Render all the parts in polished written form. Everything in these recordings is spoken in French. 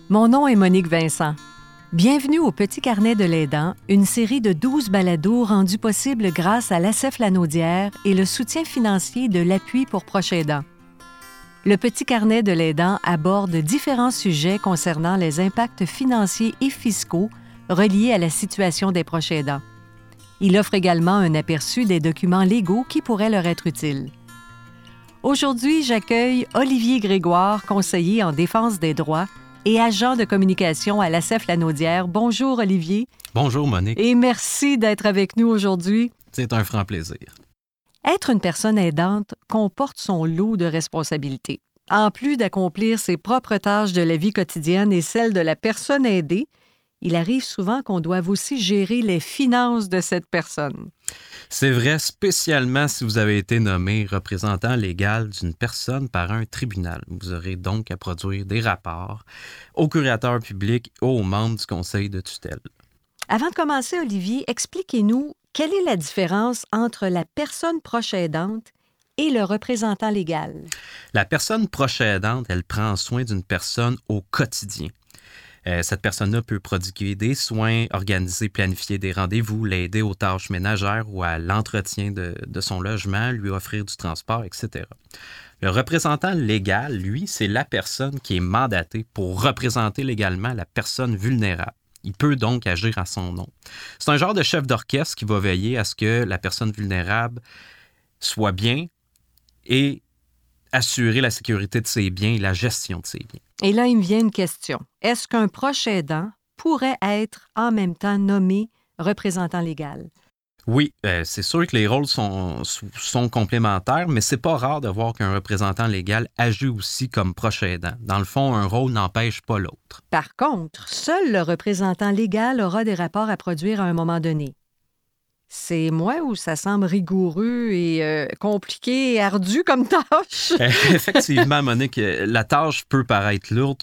Mon nom est Monique Vincent. Bienvenue au Petit Carnet de l'aidant, une série de 12 balados rendus possibles grâce à l'ASEF Lanaudière et le soutien financier de l'Appui pour proches aidants. Le Petit Carnet de l'aidant aborde différents sujets concernant les impacts financiers et fiscaux reliés à la situation des proches aidants. Il offre également un aperçu des documents légaux qui pourraient leur être utiles. Aujourd'hui, j'accueille Olivier Grégoire, conseiller en défense des droits et agent de communication à l'ASEF Lanaudière. Bonjour, Olivier. Bonjour, Monique. Et merci d'être avec nous aujourd'hui. C'est un franc plaisir. Être une personne aidante comporte son lot de responsabilités. En plus d'accomplir ses propres tâches de la vie quotidienne et celles de la personne aidée, il arrive souvent qu'on doive aussi gérer les finances de cette personne. C'est vrai, spécialement si vous avez été nommé représentant légal d'une personne par un tribunal. Vous aurez donc à produire des rapports au curateur public et aux membres du conseil de tutelle. Avant de commencer, Olivier, expliquez-nous quelle est la différence entre la personne proche aidante et le représentant légal. La personne proche aidante, elle prend soin d'une personne au quotidien. Cette personne-là peut prodiguer des soins, organiser, planifier des rendez-vous, l'aider aux tâches ménagères ou à l'entretien de son logement, lui offrir du transport, etc. Le représentant légal, lui, c'est la personne qui est mandatée pour représenter légalement la personne vulnérable. Il peut donc agir à son nom. C'est un genre de chef d'orchestre qui va veiller à ce que la personne vulnérable soit bien et assurer la sécurité de ses biens et la gestion de ses biens. Et là, il me vient une question. Est-ce qu'un proche aidant pourrait être en même temps nommé représentant légal? Oui, c'est sûr que les rôles sont complémentaires, mais c'est pas rare de voir qu'un représentant légal agit aussi comme proche aidant. Dans le fond, un rôle n'empêche pas l'autre. Par contre, seul le représentant légal aura des rapports à produire à un moment donné. C'est moi ou ça semble rigoureux et compliqué et ardu comme tâche? Effectivement, Monique, la tâche peut paraître lourde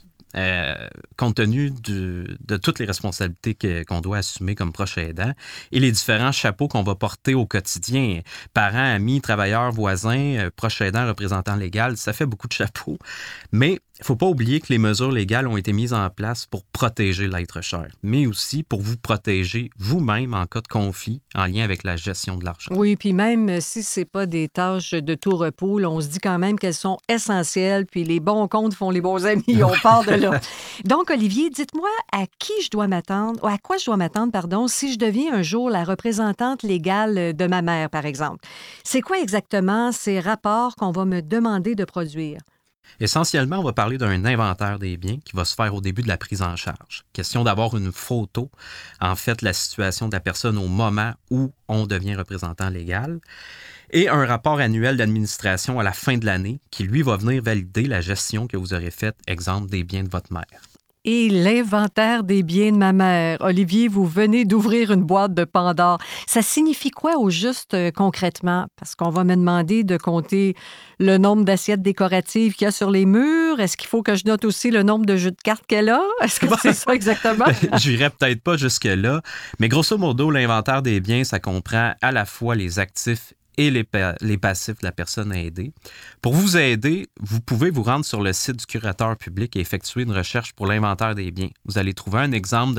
compte tenu de toutes les responsabilités qu'on doit assumer comme proche aidant et les différents chapeaux qu'on va porter au quotidien. Parents, amis, travailleurs, voisins, proche aidant, représentant légal, ça fait beaucoup de chapeaux. Mais il ne faut pas oublier que les mesures légales ont été mises en place pour protéger l'être cher, mais aussi pour vous protéger vous-même en cas de conflit en lien avec la gestion de l'argent. Oui, puis même si ce n'est pas des tâches de tout repos, là, on se dit quand même qu'elles sont essentielles, puis les bons comptes font les bons amis, on part de là. Donc, Olivier, dites-moi à qui je dois m'attendre, ou à quoi je dois m'attendre, pardon, si je deviens un jour la représentante légale de ma mère, par exemple. C'est quoi exactement ces rapports qu'on va me demander de produire? Essentiellement, on va parler d'un inventaire des biens qui va se faire au début de la prise en charge. Question d'avoir une photo, en fait, la situation de la personne au moment où on devient représentant légal, et un rapport annuel d'administration à la fin de l'année qui, lui, va venir valider la gestion que vous aurez faite, exemple, des biens de votre mère. Et l'inventaire des biens de ma mère. Olivier, vous venez d'ouvrir une boîte de Pandore. Ça signifie quoi au juste concrètement? Parce qu'on va me demander de compter le nombre d'assiettes décoratives qu'il y a sur les murs. Est-ce qu'il faut que je note aussi le nombre de jeux de cartes qu'elle a? Est-ce que c'est ça exactement? J'irai peut-être pas jusque-là, mais grosso modo, l'inventaire des biens, ça comprend à la fois les actifs et les passifs de la personne à aider. Pour vous aider, vous pouvez vous rendre sur le site du curateur public et effectuer une recherche pour l'inventaire des biens. Vous allez trouver un exemple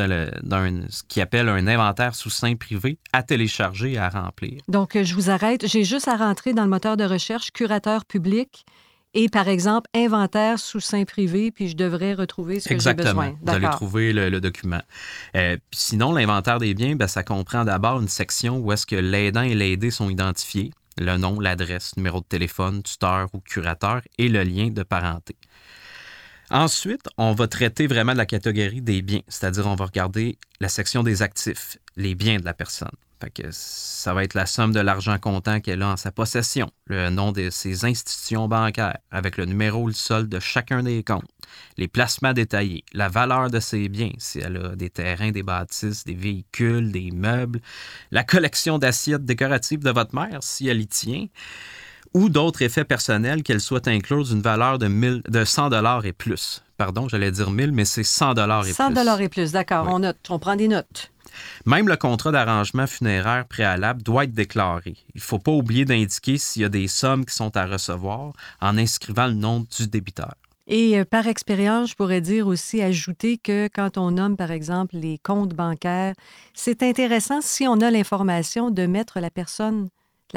ce qu'il appelle un inventaire sous seing privé à télécharger et à remplir. Donc, je vous arrête. J'ai juste à rentrer dans le moteur de recherche curateur public et, par exemple, inventaire sous seing privé, puis je devrais retrouver ce que j'ai besoin. Exactement. Vous allez trouver le document. Sinon, l'inventaire des biens, ça comprend d'abord une section où est-ce que l'aidant et l'aidé sont identifiés, le nom, l'adresse, numéro de téléphone, tuteur ou curateur et le lien de parenté. Ensuite, on va traiter vraiment de la catégorie des biens, c'est-à-dire on va regarder la section des actifs, les biens de la personne. Fait que ça va être la somme de l'argent comptant qu'elle a en sa possession, le nom de ses institutions bancaires, avec le numéro ou le solde de chacun des comptes, les placements détaillés, la valeur de ses biens, si elle a des terrains, des bâtisses, des véhicules, des meubles, la collection d'assiettes décoratives de votre mère, si elle y tient, ou d'autres effets personnels qu'elle souhaite inclure d'une valeur de 100 $ et plus. Pardon, j'allais dire 1000, mais c'est 100 $ et plus. 100 $ et plus, d'accord. Oui. On note, on prend des notes. Même le contrat d'arrangement funéraire préalable doit être déclaré. Il ne faut pas oublier d'indiquer s'il y a des sommes qui sont à recevoir en inscrivant le nom du débiteur. Et par expérience, je pourrais dire aussi, ajouter que quand on nomme, par exemple, les comptes bancaires, c'est intéressant, si on a l'information, de mettre la personne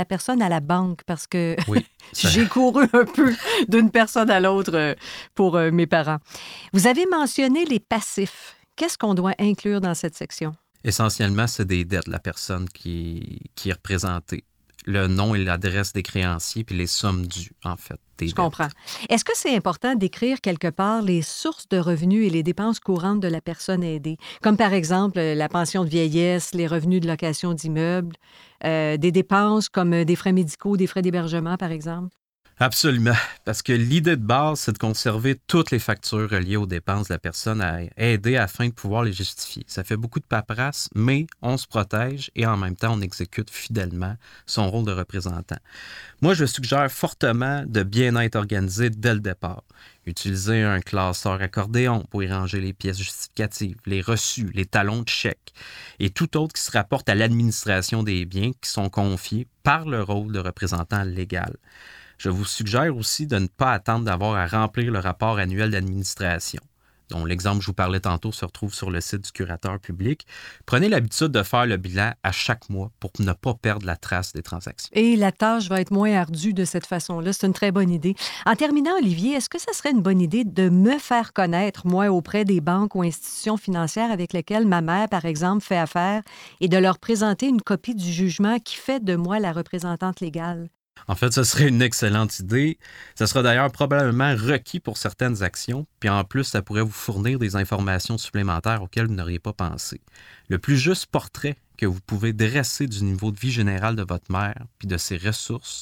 à la banque, parce que Oui, j'ai couru un peu d'une personne à l'autre pour mes parents. Vous avez mentionné les passifs. Qu'est-ce qu'on doit inclure dans cette section? essentiellement, c'est des dettes, la personne qui est représentée. Le nom et l'adresse des créanciers, puis les sommes dues, en fait, des Je dettes. comprends. Est-ce que c'est important d'écrire quelque part les sources de revenus et les dépenses courantes de la personne aidée? Comme par exemple la pension de vieillesse, les revenus de location d'immeubles, des dépenses comme des frais médicaux, des frais d'hébergement, par exemple? Absolument, parce que l'idée de base, c'est de conserver toutes les factures reliées aux dépenses de la personne à aider afin de pouvoir les justifier. Ça fait beaucoup de paperasse, mais on se protège et en même temps, on exécute fidèlement son rôle de représentant. Moi, je suggère fortement de bien être organisé dès le départ. Utiliser un classeur accordéon pour y ranger les pièces justificatives, les reçus, les talons de chèque et tout autre qui se rapporte à l'administration des biens qui sont confiés par le rôle de représentant légal. Je vous suggère aussi de ne pas attendre d'avoir à remplir le rapport annuel d'administration, dont l'exemple que je vous parlais tantôt se retrouve sur le site du curateur public. Prenez l'habitude de faire le bilan à chaque mois pour ne pas perdre la trace des transactions. Et la tâche va être moins ardue de cette façon-là. C'est une très bonne idée. En terminant, Olivier, est-ce que ça serait une bonne idée de me faire connaître, moi, auprès des banques ou institutions financières avec lesquelles ma mère, par exemple, fait affaire, et de leur présenter une copie du jugement qui fait de moi la représentante légale? En fait, ce serait une excellente idée. Ce sera d'ailleurs probablement requis pour certaines actions, puis en plus, ça pourrait vous fournir des informations supplémentaires auxquelles vous n'auriez pas pensé. Le plus juste portrait que vous pouvez dresser du niveau de vie général de votre mère, puis de ses ressources,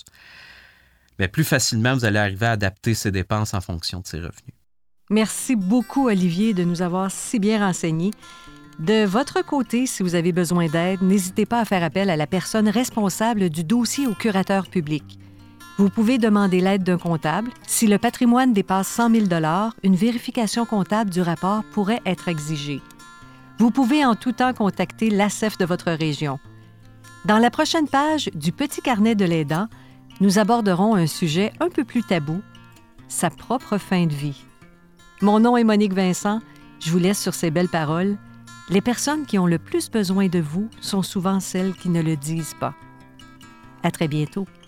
mais plus facilement, vous allez arriver à adapter ses dépenses en fonction de ses revenus. Merci beaucoup, Olivier, de nous avoir si bien renseignés. De votre côté, si vous avez besoin d'aide, n'hésitez pas à faire appel à la personne responsable du dossier au curateur public. Vous pouvez demander l'aide d'un comptable. Si le patrimoine dépasse 100 000 $, une vérification comptable du rapport pourrait être exigée. Vous pouvez en tout temps contacter l'ASEF de votre région. Dans la prochaine page du Petit carnet de l'aidant, nous aborderons un sujet un peu plus tabou, sa propre fin de vie. Mon nom est Monique Vincent. Je vous laisse sur ces belles paroles. Les personnes qui ont le plus besoin de vous sont souvent celles qui ne le disent pas. À très bientôt.